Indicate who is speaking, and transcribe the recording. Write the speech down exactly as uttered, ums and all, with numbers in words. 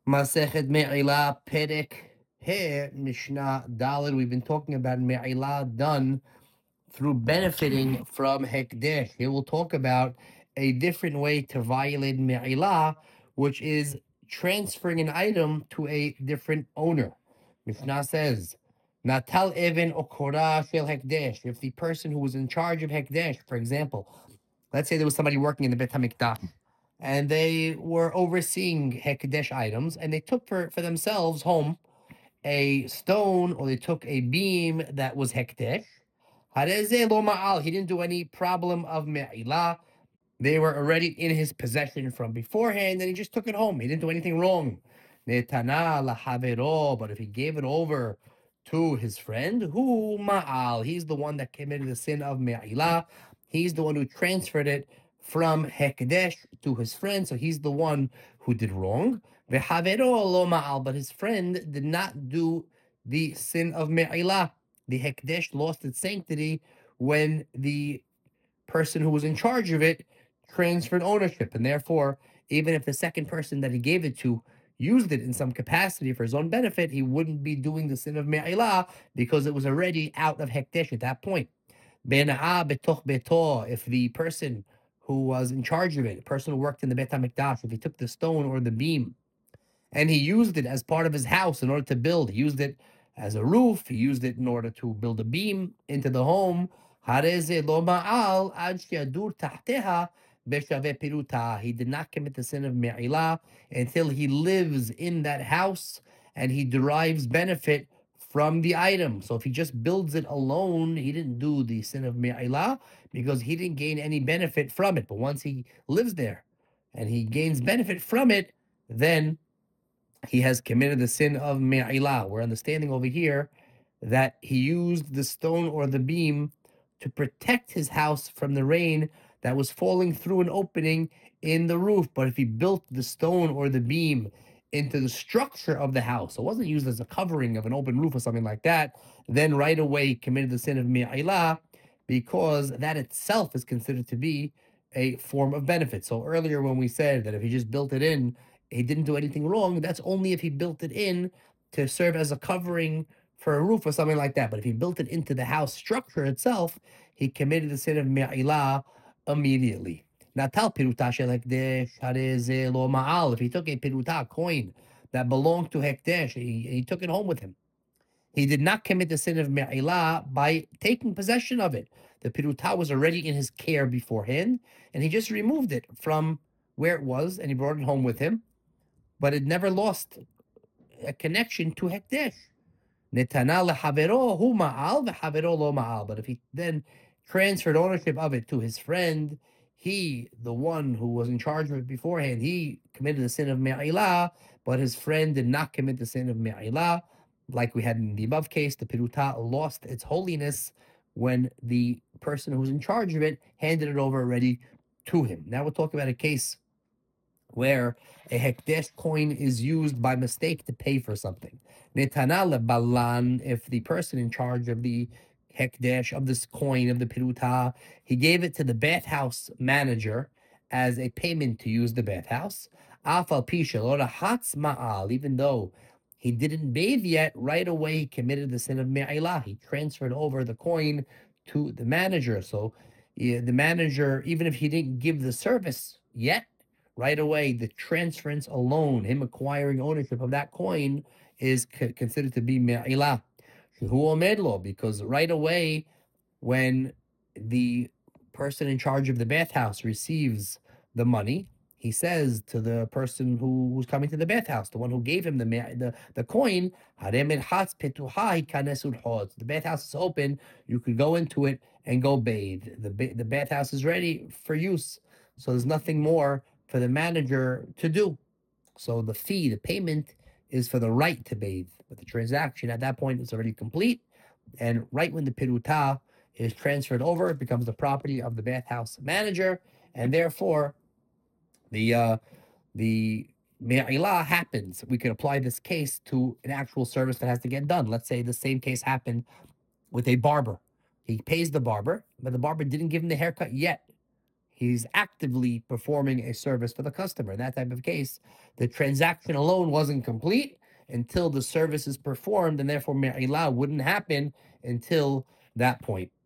Speaker 1: Masechet Me'ila Perek He Mishnah Daled. We've been talking about Me'ila done through benefiting from Hekdesh. Here we'll talk about a different way to violate Me'ila, which is transferring an item to a different owner. Mishnah says, Natal Even Okora Shel Hekdesh. If the person who was in charge of Hekdesh, for example, let's say there was somebody working in the Bet HaMikdash, and they were overseeing Hekdesh items, and they took for, for themselves home a stone, or they took a beam that was Hekdesh. Hareze lo ma'al. He didn't do any problem of me'ilah. They were already in his possession from beforehand, and he just took it home. He didn't do anything wrong. Netana lahavero. But if he gave it over to his friend, who ma'al, he's the one that committed the sin of me'ilah. He's the one who transferred it from Hekdesh to his friend, so he's the one who did wrong. Vehavero lo ma'al. But his friend did not do the sin of me'ilah. The Hekdesh lost its sanctity when the person who was in charge of it transferred ownership. And therefore, even if the second person that he gave it to used it in some capacity for his own benefit, he wouldn't be doing the sin of me'ilah because it was already out of Hekdesh at that point. Bena'a betoch beto, if the person who was in charge of it, the person who worked in the Bet HaMikdash, if he took the stone or the beam and he used it as part of his house in order to build, he used it as a roof, he used it in order to build a beam into the home, he did not commit the sin of me'ilah until he lives in that house and he derives benefit from the item. So if he just builds it alone, he didn't do the sin of me'ilah because he didn't gain any benefit from it. But once he lives there and he gains benefit from it, then he has committed the sin of me'ilah. We're understanding over here that he used the stone or the beam to protect his house from the rain that was falling through an opening in the roof. But if he built the stone or the beam into the structure of the house, it wasn't used as a covering of an open roof or something like that, then right away he committed the sin of me'ilah, because that itself is considered to be a form of benefit. So earlier when we said that if he just built it in, he didn't do anything wrong, that's only if he built it in to serve as a covering for a roof or something like that. But if he built it into the house structure itself, he committed the sin of me'ilah immediately. Natal piruta shel hekdesh hareze lo ma'al. If he took a piruta, coin that belonged to hekdesh, he, he took it home with him, he did not commit the sin of me'ilah by taking possession of it. The piruta was already in his care beforehand, and he just removed it from where it was, and he brought it home with him. But it never lost a connection to hekdesh. Netana lehavero hu ma'al vehavero lo ma'al. But if he then transferred ownership of it to his friend, he, the one who was in charge of it beforehand, he committed the sin of me'ilah, but his friend did not commit the sin of me'ilah. Like we had in the above case, the piruta lost its holiness when the person who was in charge of it handed it over already to him. Now we'll talk about a case where a hekdesh coin is used by mistake to pay for something. Netana lebalan, if the person in charge of the hekdesh, of this coin, of the piruta, he gave it to the bathhouse manager as a payment to use the bathhouse. Afal pisha lo rahatz ma'al, even though he didn't bathe yet, right away he committed the sin of me'ilah. He transferred over the coin to the manager. So yeah, the manager, even if he didn't give the service yet, right away, the transference alone, him acquiring ownership of that coin, is c- considered to be me'ilah. Because right away, when the person in charge of the bathhouse receives the money, he says to the person who, who's coming to the bathhouse, the one who gave him the the, the coin, the bathhouse is open, you could go into it and go bathe. The, the bathhouse is ready for use. So there's nothing more for the manager to do. So the fee, the payment, is for the right to bathe. But the transaction at that point is already complete. And right when the piruta is transferred over, it becomes the property of the bathhouse manager. And therefore, the uh, the me'ilah happens. We could apply this case to an actual service that has to get done. Let's say the same case happened with a barber. He pays the barber, but the barber didn't give him the haircut yet. He's actively performing a service for the customer. In that type of case, the transaction alone wasn't complete until the service is performed, and therefore Me'ilah wouldn't happen until that point.